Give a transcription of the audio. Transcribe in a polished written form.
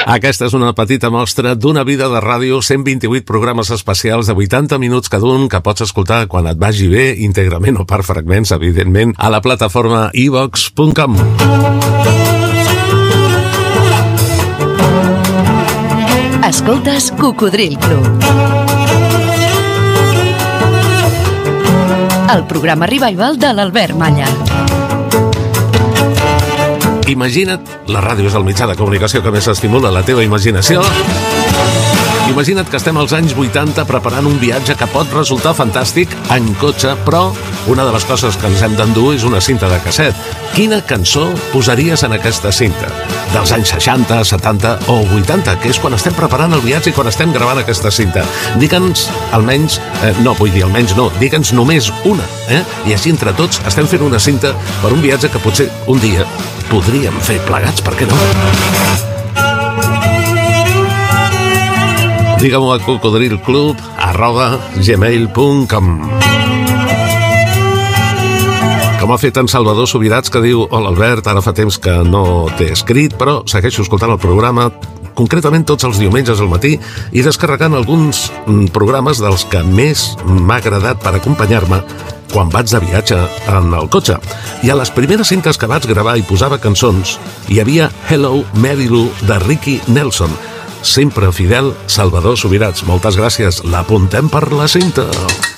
Aquesta és una petita mostra d'una vida de ràdio, 128 programes especials de 80 minuts cada un que pots escoltar quan et vagi bé, íntegrament o per fragments, evidentment, a la plataforma iVox.com. Escoltes Cocodril Club. El programa revival de l'Albert Malla. Imagina't, la ràdio és el mitjà de comunicació que més estimula la teva imaginació. Imagina't que estem als anys 80 preparant un viatge que pot resultar fantàstic en cotxe, però una de les coses que ens hem d'endur és una cinta de casset. Quina cançó posaries en aquesta cinta? Dels anys 60, 70 o 80, que és quan estem preparant el viatge i quan estem gravant aquesta cinta. Digue'ns almenys, digue'ns només una, I així entre tots estem fent una cinta per un viatge que potser un dia podríem fer plegats, per què no? Digue-m'ho a cocodrilclub@gmail.com. Com ha fet en Salvador Subirats, que diu: hola Albert, ara fa temps que no t'he escrit, però segueixo escoltant el programa, concretament tots els diumenges al matí, i descarregant alguns programes dels que més m'ha agradat per acompanyar-me quan vaig de viatge en el cotxe. I a les primeres cintes que vaig gravar i posava cançons, hi havia Hello, Mary Lou, de Ricky Nelson. Sempre fidel, Salvador Subirats. Moltes gràcies. L'apuntem per la cinta.